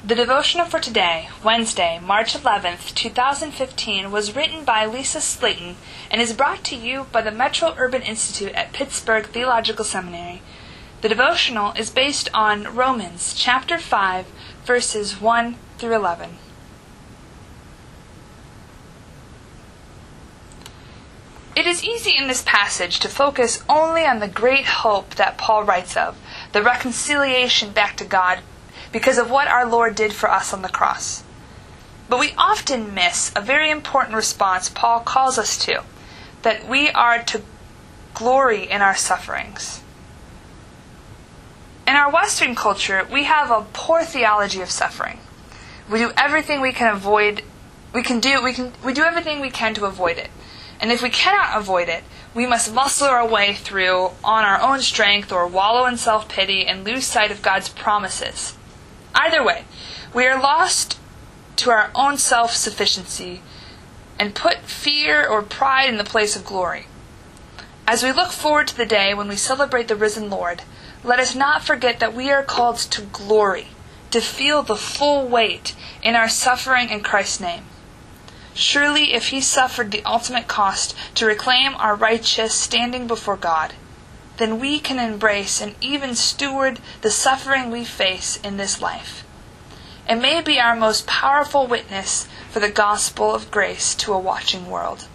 The devotional for today, Wednesday, March 11th, 2015, was written by Lisa Slayton and is brought to you by the Metro Urban Institute at Pittsburgh Theological Seminary. The devotional is based on Romans chapter 5, verses 1 through 11. It is easy in this passage to focus only on the great hope that Paul writes of, the reconciliation back to God, because of what our Lord did for us on the cross. But we often miss a very important response Paul calls us to, that we are to glory in our sufferings. In our Western culture, we have a poor theology of suffering. We do everything we can avoid. We do everything we can to avoid it. And if we cannot avoid it, we must muscle our way through on our own strength or wallow in self-pity and lose sight of God's promises. Either way, we are lost to our own self-sufficiency and put fear or pride in the place of glory. As we look forward to the day when we celebrate the risen Lord, let us not forget that we are called to glory, to feel the full weight in our suffering in Christ's name. Surely if He suffered the ultimate cost to reclaim our righteous standing before God, then we can embrace and even steward the suffering we face in this life. It may be our most powerful witness for the gospel of grace to a watching world.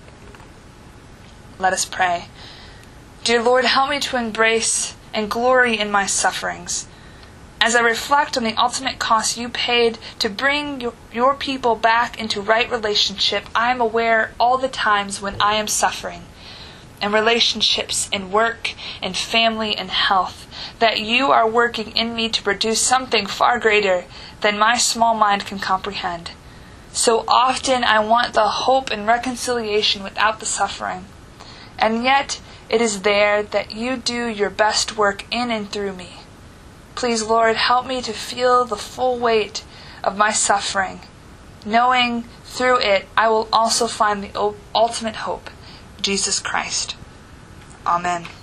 Let us pray. Dear Lord, help me to embrace and glory in my sufferings. As I reflect on the ultimate cost you paid to bring your people back into right relationship, I am aware all the times when I am suffering, and relationships and work and family and health, that you are working in me to produce something far greater than my small mind can comprehend. So often I want the hope and reconciliation without the suffering, and yet it is there that you do your best work in and through me. Please, Lord, help me to feel the full weight of my suffering, knowing through it I will also find the ultimate hope, Jesus Christ. Amen.